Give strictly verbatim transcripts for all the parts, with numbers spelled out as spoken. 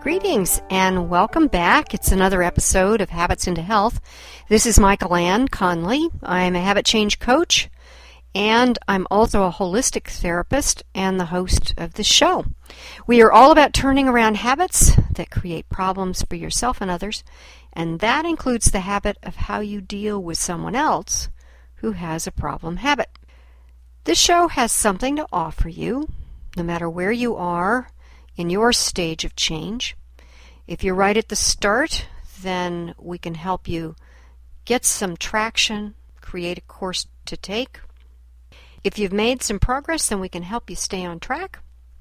Greetings and welcome back. It's another episode of Habits into Health. This is Michael Ann Conley. I'm a habit change coach and I'm also a holistic therapist and the host of this show. We are all about turning around habits that create problems for yourself and others, and that includes the habit of how you deal with someone else who has a problem habit. This show has something to offer you, no matter where you are in your stage of change. If you're right at the start, then we can help you get some traction, create a course to take. If you've made some progress, then we can help you stay on track.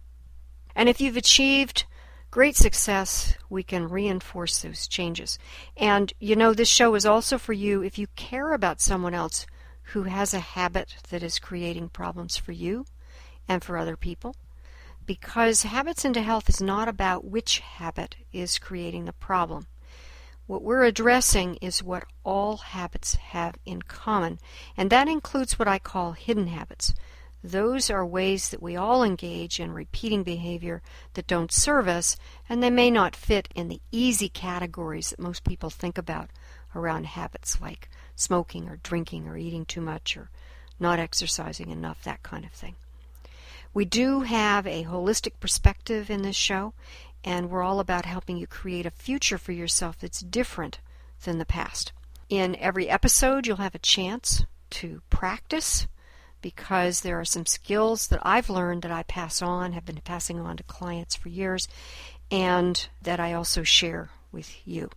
And if you've achieved great success, we can reinforce those changes. And you know, this show is also for you if you care about someone else who has a habit that is creating problems for you and for other people. Because Habits into Health is not about which habit is creating the problem. What we're addressing is what all habits have in common, and that includes what I call hidden habits. Those are ways that we all engage in repeating behavior that don't serve us, and they may not fit in the easy categories that most people think about around habits like smoking or drinking or eating too much or not exercising enough, that kind of thing. We do have a holistic perspective in this show, and we're all about helping you create a future for yourself that's different than the past. In every episode, you'll have a chance to practice, because there are some skills that I've learned that I pass on, have been passing on to clients for years, and that I also share with you.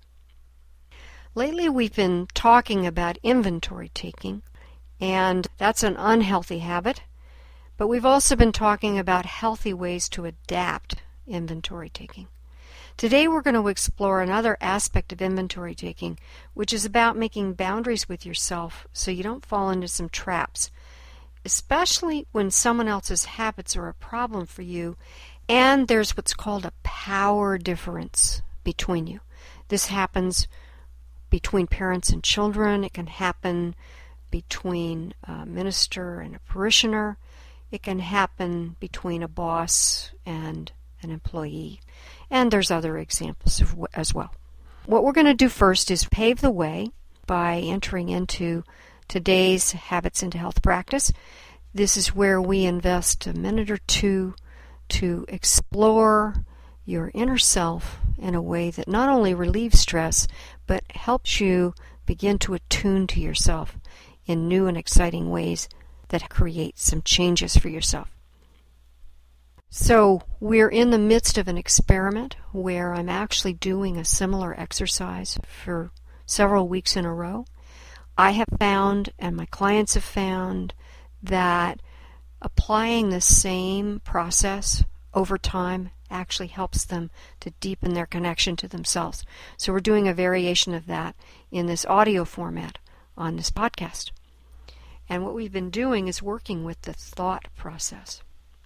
Lately, we've been talking about inventory taking, and that's an unhealthy habit. But we've also been talking about healthy ways to adapt inventory taking. Today we're going to explore another aspect of inventory taking, which is about making boundaries with yourself so you don't fall into some traps, especially when someone else's habits are a problem for you and there's what's called a power difference between you. This happens between parents and children. It can happen between a minister and a parishioner. It can happen between a boss and an employee, and there's other examples of, as well. What we're going to do first is pave the way by entering into today's Habits into Health practice. This is where we invest a minute or two to explore your inner self in a way that not only relieves stress, but helps you begin to attune to yourself in new and exciting ways that create some changes for yourself. So we're in the midst of an experiment where I'm actually doing a similar exercise for several weeks in a row. I have found, and my clients have found, that applying the same process over time actually helps them to deepen their connection to themselves. So we're doing a variation of that in this audio format on this podcast. And what we've been doing is working with the thought process.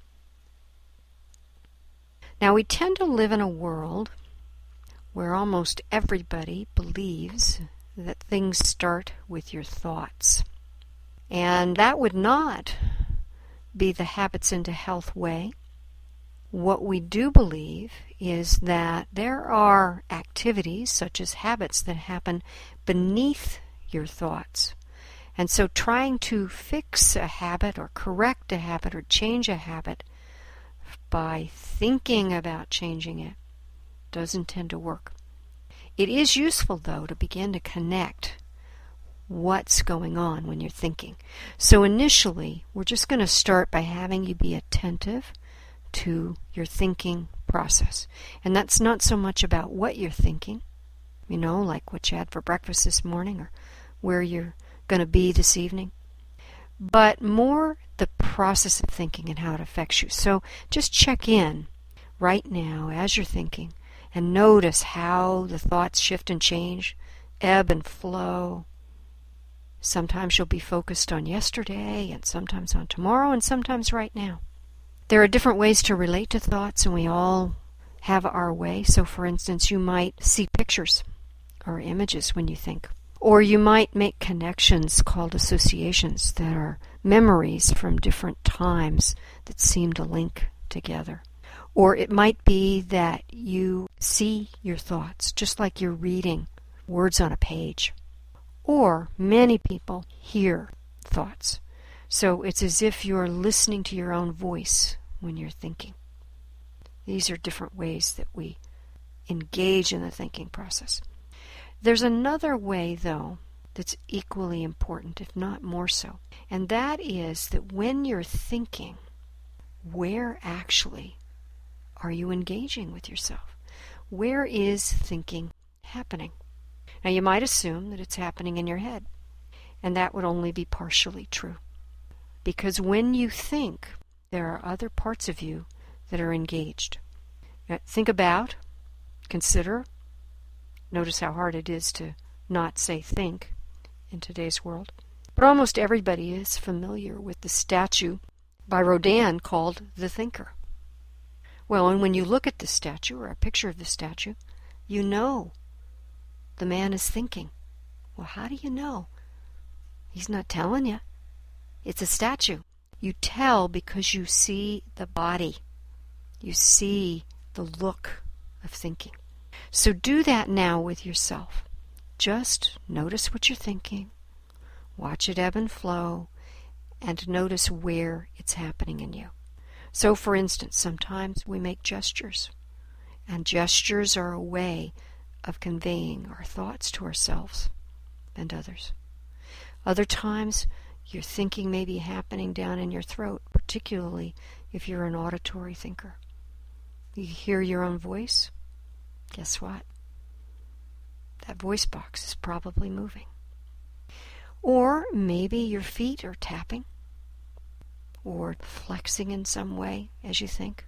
Now, we tend to live in a world where almost everybody believes that things start with your thoughts. And that would not be the Habits into Health way. What we do believe is that there are activities, such as habits, that happen beneath your thoughts. And so trying to fix a habit or correct a habit or change a habit by thinking about changing it doesn't tend to work. It is useful, though, to begin to connect what's going on when you're thinking. So initially, we're just going to start by having you be attentive to your thinking process. And that's not so much about what you're thinking, you know, like what you had for breakfast this morning or where you're going to be this evening, but more the process of thinking and how it affects you. So just check in right now as you're thinking and notice how the thoughts shift and change, ebb and flow. Sometimes you'll be focused on yesterday and sometimes on tomorrow and sometimes right now. There are different ways to relate to thoughts, and we all have our way. So for instance, you might see pictures or images when you think. Or you might make connections called associations that are memories from different times that seem to link together. Or it might be that you see your thoughts, just like you're reading words on a page. Or many people hear thoughts. So it's as if you're listening to your own voice when you're thinking. These are different ways that we engage in the thinking process. There's another way, though, that's equally important, if not more so. And that is that when you're thinking, where actually are you engaging with yourself? Where is thinking happening? Now, you might assume that it's happening in your head, and that would only be partially true. Because when you think, there are other parts of you that are engaged. Now, think about, consider, notice how hard it is to not say think in today's world. But almost everybody is familiar with the statue by Rodin called The Thinker. Well, and when you look at the statue, or a picture of the statue, you know the man is thinking. Well, how do you know? He's not telling you. It's a statue. You tell because you see the body. You see the look of thinking. So do that now with yourself. Just notice what you're thinking. Watch it ebb and flow. And notice where it's happening in you. So, for instance, sometimes we make gestures. And gestures are a way of conveying our thoughts to ourselves and others. Other times, your thinking may be happening down in your throat, particularly if you're an auditory thinker. You hear your own voice? Guess what? That voice box is probably moving. Or maybe your feet are tapping or flexing in some way as you think.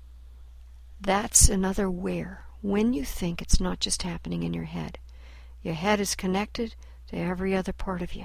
That's another where. When you think, it's not just happening in your head. Your head is connected to every other part of you.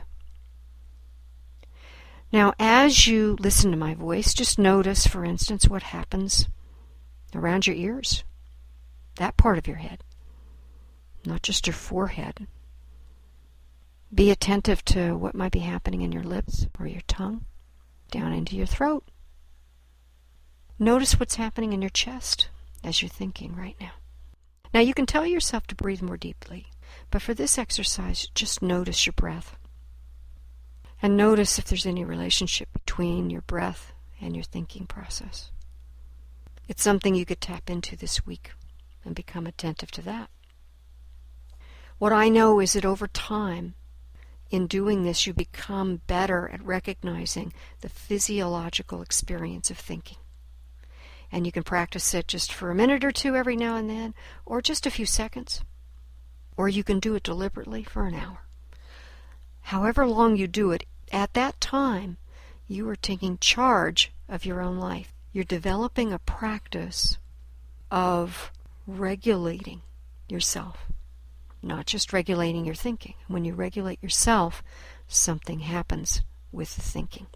Now, as you listen to my voice, just notice, for instance, what happens around your ears, that part of your head, not just your forehead. Be attentive to what might be happening in your lips or your tongue, down into your throat. Notice what's happening in your chest as you're thinking right now. Now, you can tell yourself to breathe more deeply, but for this exercise, just notice your breath. And notice if there's any relationship between your breath and your thinking process. It's something you could tap into this week and become attentive to that. What I know is that over time, in doing this, you become better at recognizing the physiological experience of thinking. And you can practice it just for a minute or two every now and then, or just a few seconds. Or you can do it deliberately for an hour. However long you do it, at that time, you are taking charge of your own life. You're developing a practice of regulating yourself, not just regulating your thinking. When you regulate yourself, something happens with the thinking.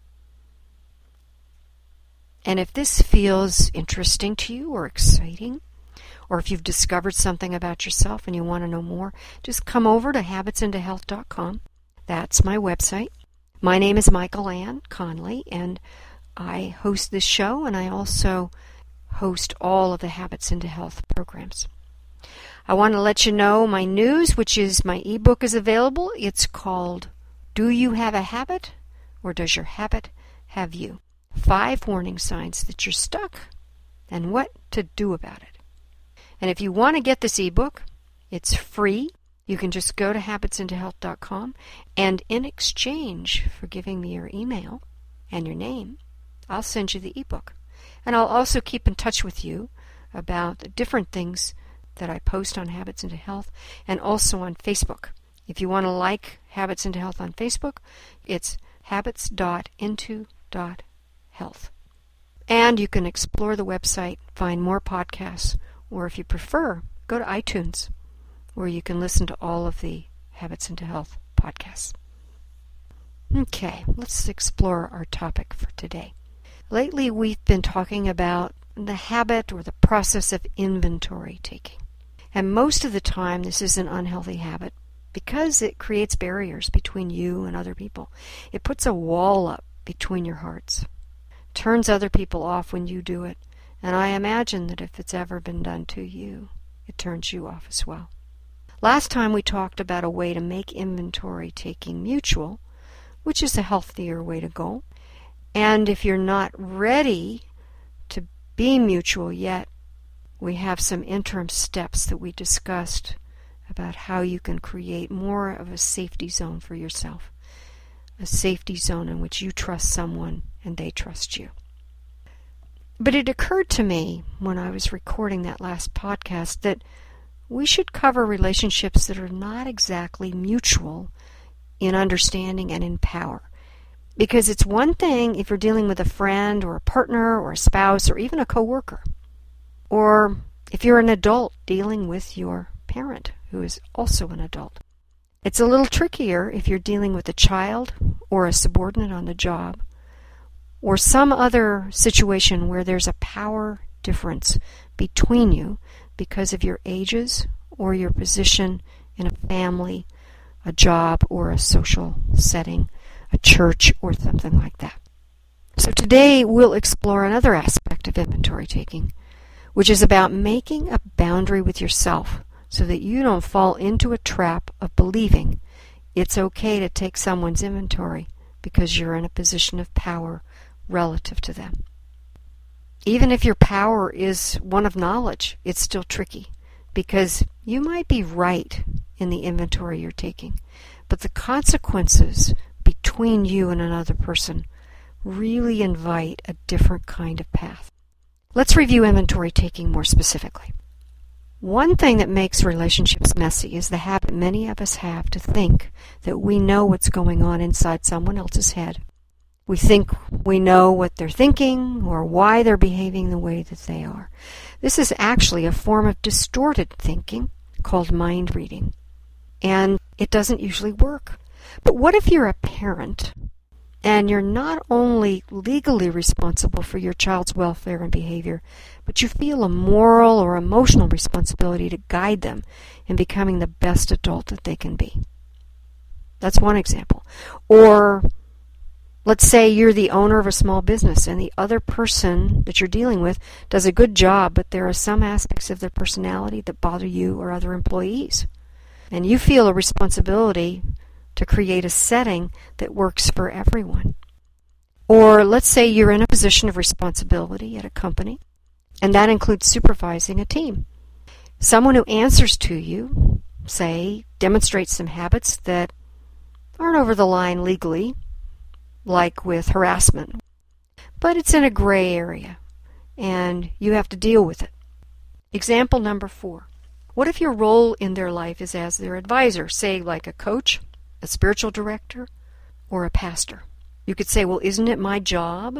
And if this feels interesting to you or exciting, or if you've discovered something about yourself and you want to know more, just come over to habits into health dot com. That's my website. My name is Michael Ann Conley, and I host this show, and I also host all of the Habits into Health programs. I want to let you know my news, which is my ebook is available. It's called Do You Have a Habit, or Does Your Habit Have You? Five warning signs that you're stuck and what to do about it. And if you want to get this ebook, it's free. You can just go to habits into health dot com, and in exchange for giving me your email and your name, I'll send you the ebook. And I'll also keep in touch with you about the different things that I post on Habits into Health and also on Facebook. If you want to like Habits into Health on Facebook, it's habits dot into dot health. And you can explore the website, find more podcasts, or if you prefer, go to iTunes, where you can listen to all of the Habits into Health podcasts. Okay, let's explore our topic for today. Lately, we've been talking about the habit or the process of inventory taking. And most of the time, this is an unhealthy habit because it creates barriers between you and other people. It puts a wall up between your hearts, turns other people off when you do it, And I imagine that if it's ever been done to you, it turns you off as well. Last time we talked about a way to make inventory taking mutual, which is a healthier way to go. And if you're not ready to be mutual yet, we have some interim steps that we discussed about how you can create more of a safety zone for yourself. A safety zone in which you trust someone and they trust you. But it occurred to me when I was recording that last podcast that we should cover relationships that are not exactly mutual in understanding and in power. Because it's one thing if you're dealing with a friend or a partner or a spouse or even a coworker. Or if you're an adult dealing with your parent who is also an adult. It's a little trickier if you're dealing with a child or a subordinate on the job or some other situation where there's a power difference between you because of your ages or your position in a family, a job, or a social setting, a church, or something like that. So today we'll explore another aspect of inventory taking, which is about making a boundary with yourself so that you don't fall into a trap of believing it's okay to take someone's inventory because you're in a position of power relative to them. Even if your power is one of knowledge, it's still tricky because you might be right in the inventory you're taking, but the consequences between you and another person really invite a different kind of path. Let's review inventory taking more specifically. One thing that makes relationships messy is the habit many of us have to think that we know what's going on inside someone else's head. We think we know what they're thinking or why they're behaving the way that they are. This is actually a form of distorted thinking called mind reading, and it doesn't usually work. But what if you're a parent and you're not only legally responsible for your child's welfare and behavior, but you feel a moral or emotional responsibility to guide them in becoming the best adult that they can be? That's one example. Or let's say you're the owner of a small business and the other person that you're dealing with does a good job, but there are some aspects of their personality that bother you or other employees. And you feel a responsibility to create a setting that works for everyone. Or let's say you're in a position of responsibility at a company, and that includes supervising a team. Someone who answers to you, say, demonstrates some habits that aren't over the line legally, like with harassment, but it's in a gray area, and you have to deal with it. Example number four. What if your role in their life is as their advisor, say like a coach, a spiritual director, or a pastor? You could say, well, isn't it my job?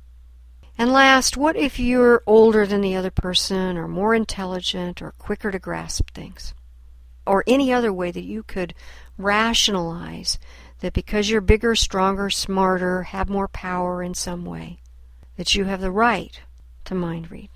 And last, what if you're older than the other person, or more intelligent, or quicker to grasp things? Or any other way that you could rationalize that because you're bigger, stronger, smarter, have more power in some way, that you have the right to mind read.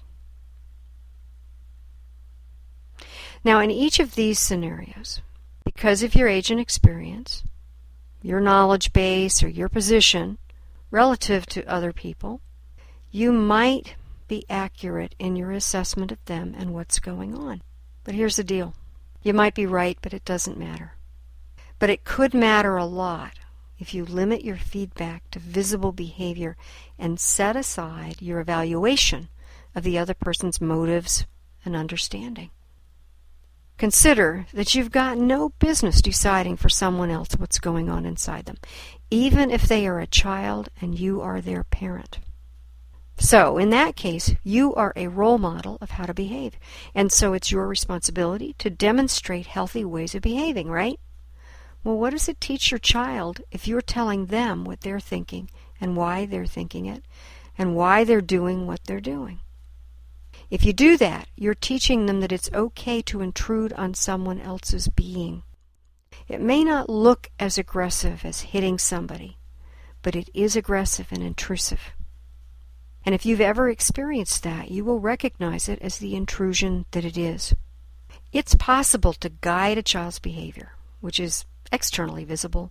Now, in each of these scenarios, because of your age and experience, your knowledge base, or your position relative to other people, you might be accurate in your assessment of them and what's going on. But here's the deal. You might be right, but it doesn't matter. But it could matter a lot if you limit your feedback to visible behavior and set aside your evaluation of the other person's motives and understanding. Consider that you've got no business deciding for someone else what's going on inside them, even if they are a child and you are their parent. So, in that case, you are a role model of how to behave, and so it's your responsibility to demonstrate healthy ways of behaving, right? Well, what does it teach your child if you're telling them what they're thinking and why they're thinking it and why they're doing what they're doing? If you do that, you're teaching them that it's okay to intrude on someone else's being. It may not look as aggressive as hitting somebody, but it is aggressive and intrusive. And if you've ever experienced that, you will recognize it as the intrusion that it is. It's possible to guide a child's behavior, which is externally visible,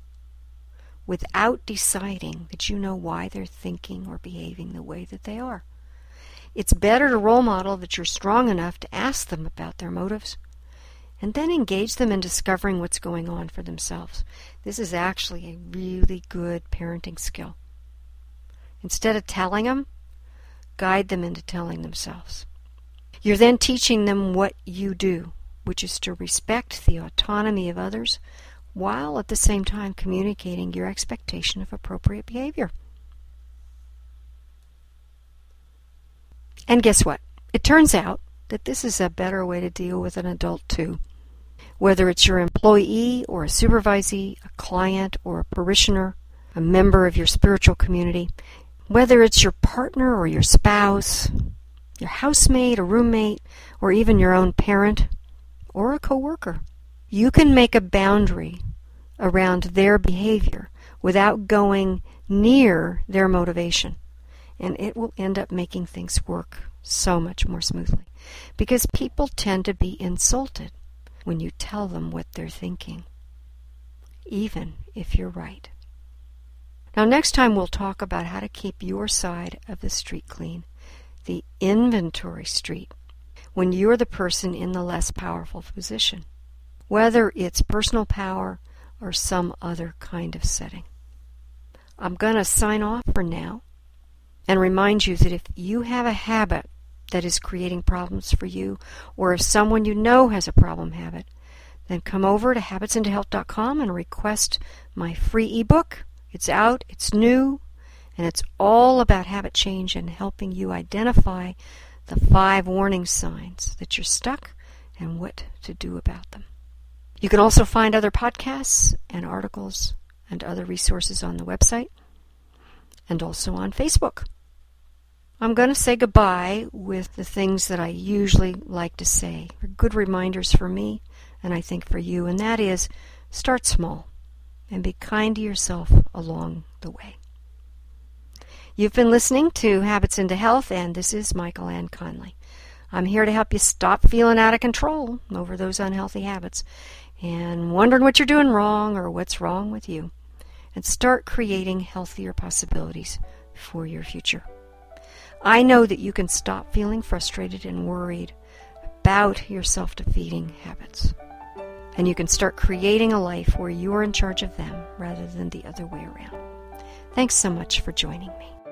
without deciding that you know why they're thinking or behaving the way that they are. It's better to role model that you're strong enough to ask them about their motives and then engage them in discovering what's going on for themselves. This is actually a really good parenting skill. Instead of telling them, guide them into telling themselves. You're then teaching them what you do, which is to respect the autonomy of others while at the same time communicating your expectation of appropriate behavior. And guess what? It turns out that this is a better way to deal with an adult too. Whether it's your employee or a supervisee, a client or a parishioner, a member of your spiritual community, whether it's your partner or your spouse, your housemate, a roommate, or even your own parent or a coworker, you can make a boundary around their behavior without going near their motivation. And it will end up making things work so much more smoothly. Because people tend to be insulted when you tell them what they're thinking, even if you're right. Now, next time we'll talk about how to keep your side of the street clean, the inventory street, when you're the person in the less powerful position, whether it's personal power or some other kind of setting. I'm going to sign off for now and remind you that if you have a habit that is creating problems for you, or if someone you know has a problem habit, then come over to habits into health dot com and request my free ebook. It's out, it's new, and it's all about habit change and helping you identify the five warning signs that you're stuck and what to do about them. You can also find other podcasts and articles and other resources on the website and also on Facebook. I'm going to say goodbye with the things that I usually like to say. They're good reminders for me and I think for you, and that is start small and be kind to yourself along the way. You've been listening to Habits into Health, and this is Michael Ann Conley. I'm here to help you stop feeling out of control over those unhealthy habits and wondering what you're doing wrong or what's wrong with you, and start creating healthier possibilities for your future. I know that you can stop feeling frustrated and worried about your self-defeating habits, and you can start creating a life where you're in charge of them rather than the other way around. Thanks so much for joining me.